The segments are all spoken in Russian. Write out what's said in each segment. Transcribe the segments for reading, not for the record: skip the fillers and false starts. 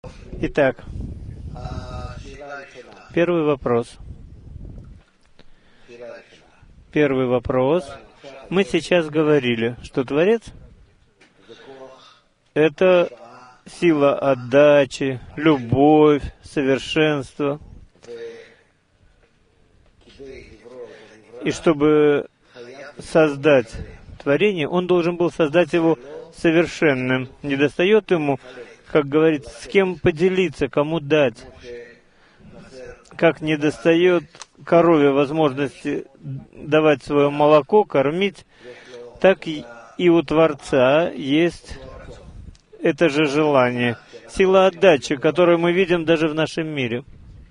Итак, первый вопрос. Мы сейчас говорили, что Творец — это сила отдачи, любовь, совершенство. И чтобы создать творение, Он должен был создать его совершенным. Не достает ему, как говорится, с кем поделиться, кому дать. Как не достает корове возможности давать свое молоко, кормить, так и у Творца есть это же желание. Сила отдачи, которую мы видим даже в нашем мире.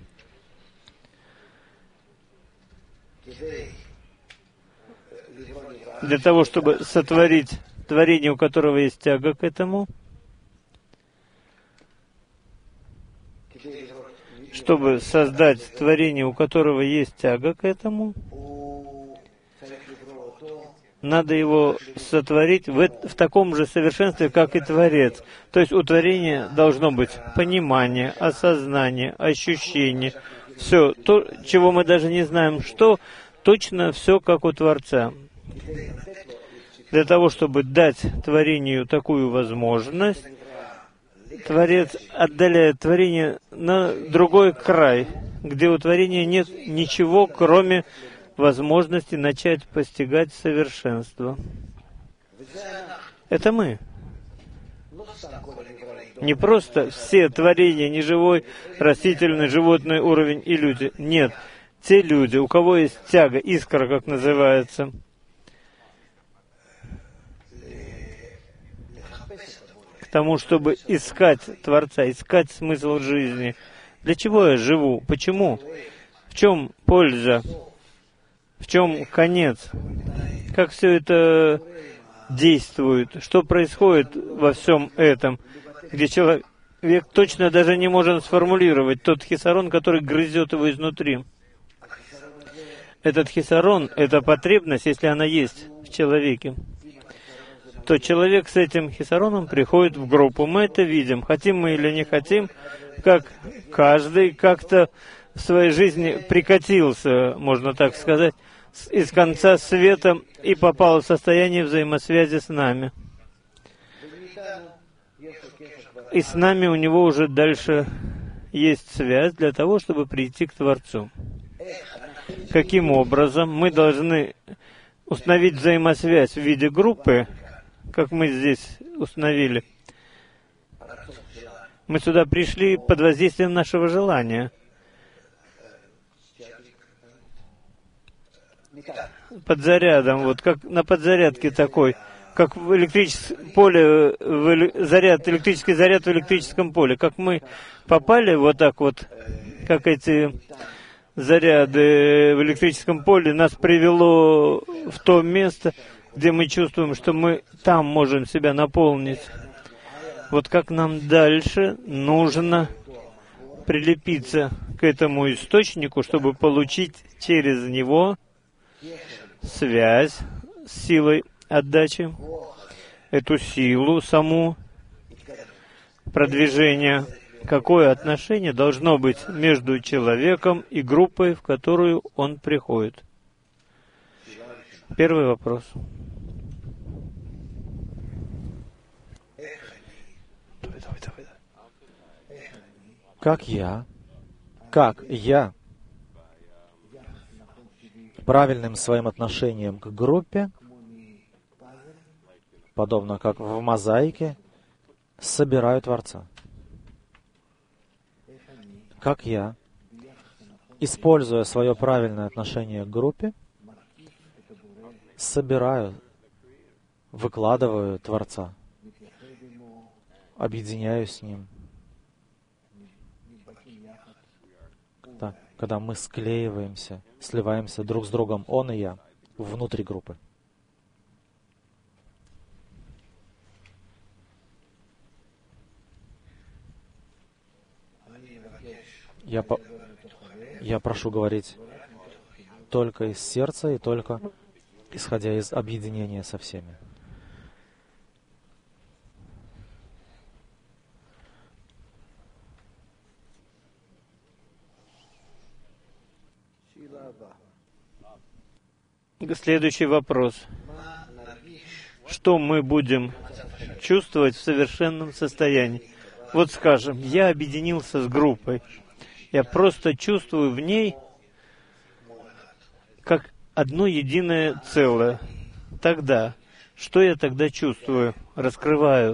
Для того, чтобы сотворить творение, у которого есть тяга к этому, чтобы создать творение, у которого есть тяга к этому, надо его сотворить в таком же совершенстве, как и Творец. То есть у творения должно быть понимание, осознание, ощущение. Все, то, чего мы даже не знаем, что, точно все как у Творца. Для того, чтобы дать творению такую возможность, Творец отдаляет творение на другой край, где у творения нет ничего, кроме возможности начать постигать совершенство. Это мы. Не просто все творения, неживой, растительный, животный уровень и люди. Нет, те люди, у кого есть тяга, искра, как называется, к тому, чтобы искать Творца, искать смысл жизни. Для чего я живу? Почему? В чем польза? В чем конец? Как все это действует? Что происходит во всем этом, где человек точно даже не может сформулировать тот хисарон, который грызет его изнутри? Этот хисарон, эта потребность, если она есть в человеке, то человек с этим хисароном приходит в группу. Мы это видим, хотим мы или не хотим, как каждый как-то в своей жизни прикатился, можно так сказать, из конца света и попал в состояние взаимосвязи с нами. И с нами у него уже дальше есть связь для того, чтобы прийти к Творцу. Каким образом мы должны установить взаимосвязь в виде группы, как мы здесь установили? Мы сюда пришли под воздействием нашего желания. Под зарядом, вот как на подзарядке такой, как в электрическом поле, электрический заряд в электрическом поле. Как мы попали вот так вот, как эти заряды в электрическом поле, нас привело в то место, где мы чувствуем, что мы там можем себя наполнить. Вот как нам дальше нужно прилепиться к этому источнику, чтобы получить через него связь с силой отдачи, эту силу саму продвижения. Какое отношение должно быть между человеком и группой, в которую он приходит? Первый вопрос. Как я правильным своим отношением к группе, подобно как в мозаике, собираю Творца? Как я, используя свое правильное отношение к группе, собираю, выкладываю Творца, объединяюсь с Ним. Когда мы склеиваемся, сливаемся друг с другом, Он и я, внутри группы. Я прошу говорить только из сердца и только исходя из объединения со всеми. Следующий вопрос. Что мы будем чувствовать в совершенном состоянии? Вот скажем, я объединился с группой. Я просто чувствую в ней как одно единое целое. Тогда, что я тогда чувствую? Раскрываю.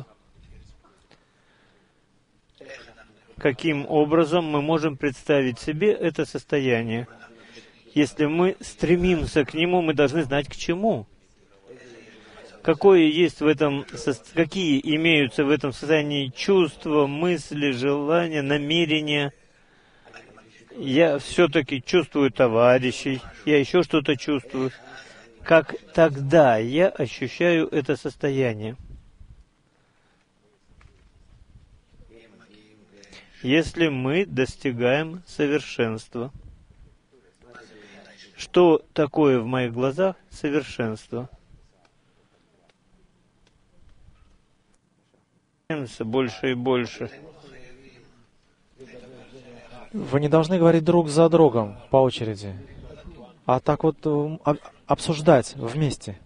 Каким образом мы можем представить себе это состояние? Если мы стремимся к нему, мы должны знать, к чему. Какие имеются в этом состоянии чувства, мысли, желания, намерения. Я все-таки чувствую товарищей, я еще что-то чувствую. Как тогда я ощущаю это состояние? Если мы достигаем совершенства. Что такое в моих глазах совершенство? Больше и больше. Вы не должны говорить друг за другом по очереди, а так вот обсуждать вместе.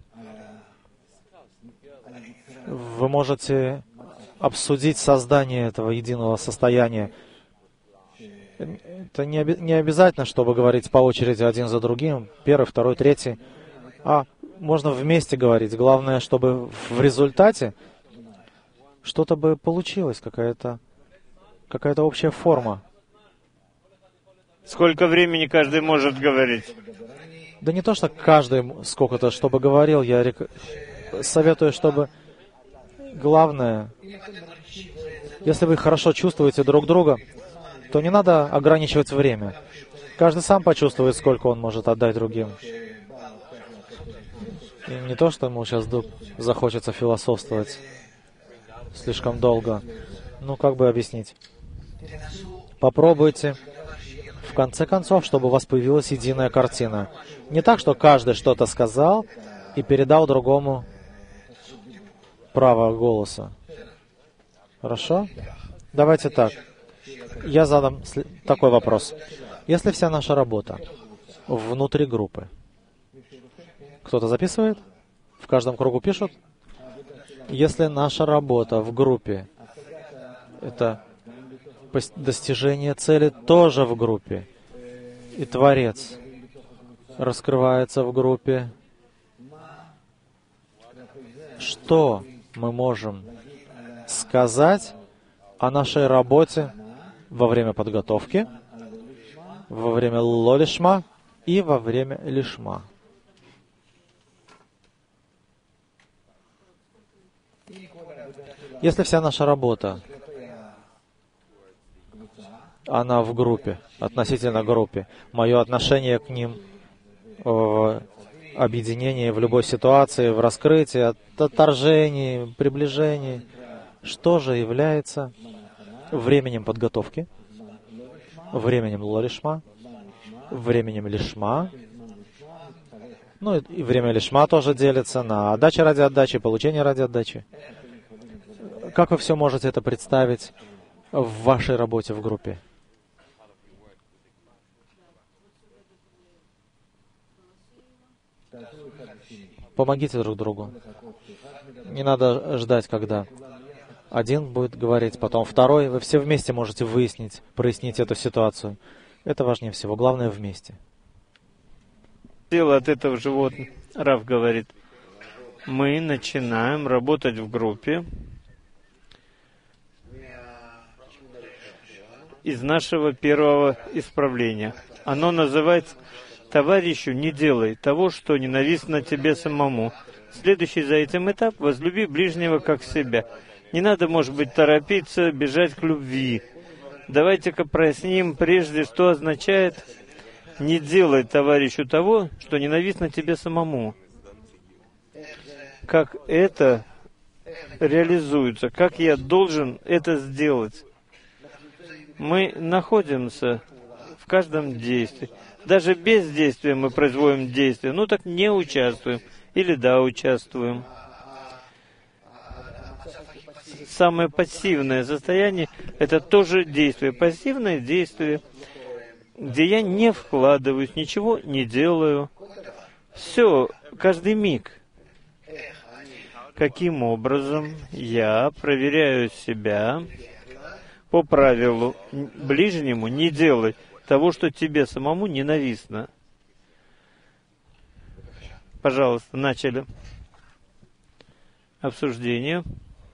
Вы можете обсудить создание этого единого состояния. Это не обязательно, чтобы говорить по очереди один за другим, первый, второй, третий, а можно вместе говорить. Главное, чтобы в результате что-то бы получилось, какая-то общая форма. Сколько времени каждый может говорить? Да не то, что каждый сколько-то, чтобы говорил, я советую, чтобы главное, если вы хорошо чувствуете друг друга, то не надо ограничивать время. Каждый сам почувствует, сколько он может отдать другим. И не то, что ему сейчас захочется философствовать слишком долго. Ну, как бы объяснить? Попробуйте, в конце концов, чтобы у вас появилась единая картина. Не так, что каждый что-то сказал и передал другому право голоса. Хорошо? Давайте так. Я задам такой вопрос. Если вся наша работа внутри группы, кто-то записывает? В каждом кругу пишут? Если наша работа в группе — это достижение цели тоже в группе, и Творец раскрывается в группе, что мы можем сказать о нашей работе во время подготовки, во время ло-лишма и во время лишма? Если вся наша работа, она в группе, относительно группе, мое отношение к ним в объединении, в любой ситуации, в раскрытии, отторжении, приближении, что же является временем подготовки, временем ло-лишма, временем лишма? Ну и время лишма тоже делится на отдача ради отдачи, получение ради отдачи. Как вы все можете это представить в вашей работе в группе? Помогите друг другу. Не надо ждать, когда один будет говорить, потом второй. Вы все вместе можете прояснить эту ситуацию. Это важнее всего. Главное вместе. Дело от этого животного. Рав говорит, мы начинаем работать в группе из нашего первого исправления. Оно называется «Товарищу, не делай того, что ненавистно тебе самому». Следующий за этим этап — возлюби ближнего как себя. Не надо, может быть, торопиться, бежать к любви. Давайте-ка проясним прежде, что означает «не делай товарищу того, что ненавистно тебе самому». Как это реализуется, как я должен это сделать. Мы находимся в каждом действии. Даже без действия мы производим действие. Ну так не участвуем. Или да, участвуем. Самое пассивное состояние — это тоже действие. Пассивное действие где я не вкладываюсь, ничего не делаю. Все, каждый миг. Каким образом я проверяю себя по правилу ближнему не делай того, что тебе самому ненавистно. Пожалуйста, начали обсуждение.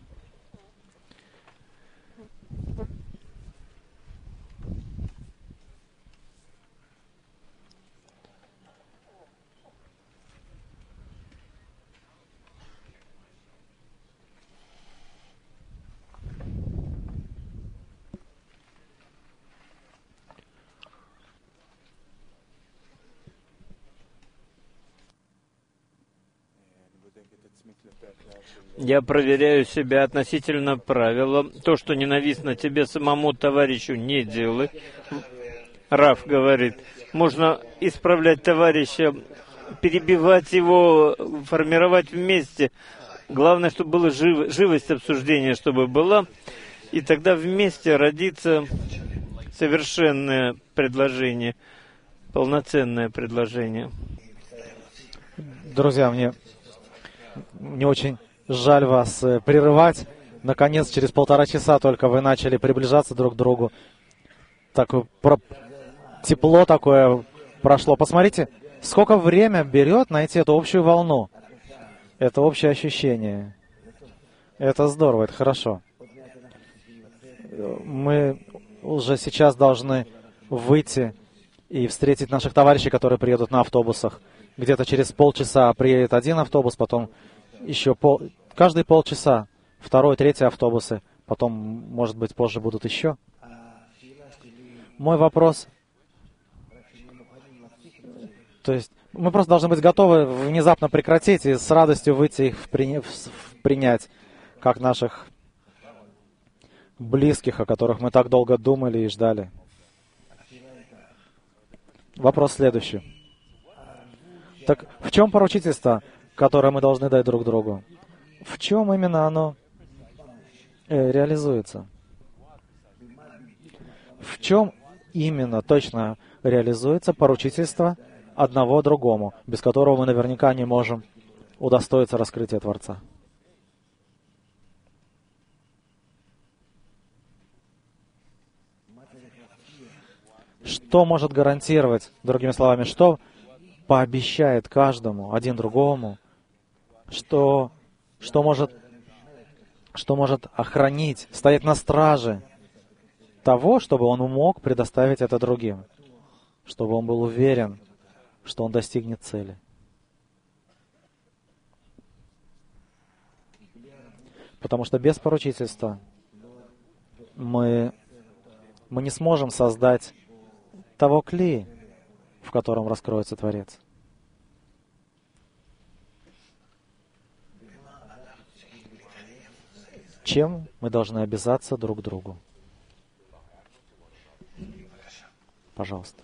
Я проверяю себя относительно правила. То, что ненавистно тебе самому, товарищу, не делай. Раф говорит, можно исправлять товарища, перебивать его, формировать вместе. Главное, чтобы была живость обсуждения, чтобы была. И тогда вместе родится совершенное предложение, полноценное предложение. Друзья, мне очень жаль вас прерывать. Наконец, через 1,5 часа только вы начали приближаться друг к другу. Такое тепло такое прошло. Посмотрите, сколько время берет найти эту общую волну. Это общее ощущение. Это здорово, это хорошо. Мы уже сейчас должны выйти и встретить наших товарищей, которые приедут на автобусах. Где-то через полчаса приедет один автобус, потом еще каждые полчаса 2-й, 3-й автобусы, потом, может быть, позже будут еще. Мой вопрос, то есть мы просто должны быть готовы внезапно прекратить и с радостью выйти их принять, как наших близких, о которых мы так долго думали и ждали. Вопрос следующий. Так в чем поручительство, которое мы должны дать друг другу? В чем именно оно реализуется? В чем именно точно реализуется поручительство одного другому, без которого мы наверняка не можем удостоиться раскрытия Творца? Что может гарантировать, другими словами, что пообещает каждому, один другому, что может охранить, стоять на страже того, чтобы он мог предоставить это другим, чтобы он был уверен, что он достигнет цели. Потому что без поручительства мы не сможем создать того кли, в котором раскроется Творец. Чем мы должны обязаться друг другу? Пожалуйста.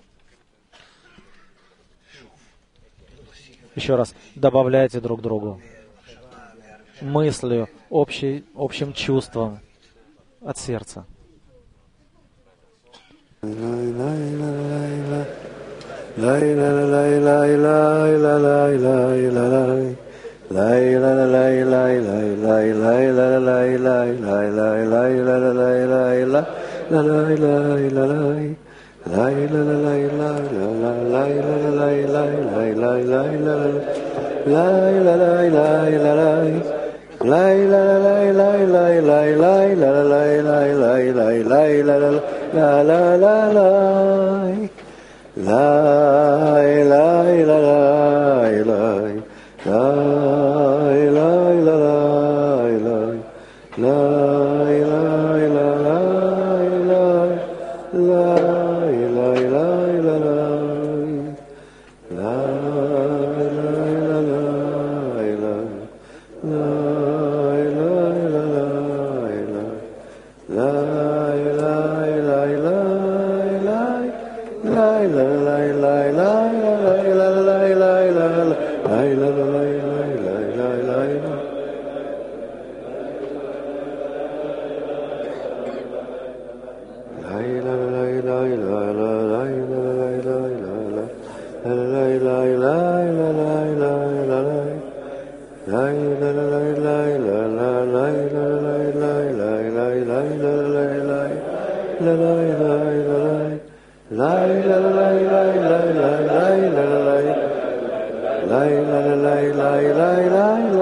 Еще раз, добавляйте друг другу мыслью, общим чувством от сердца. la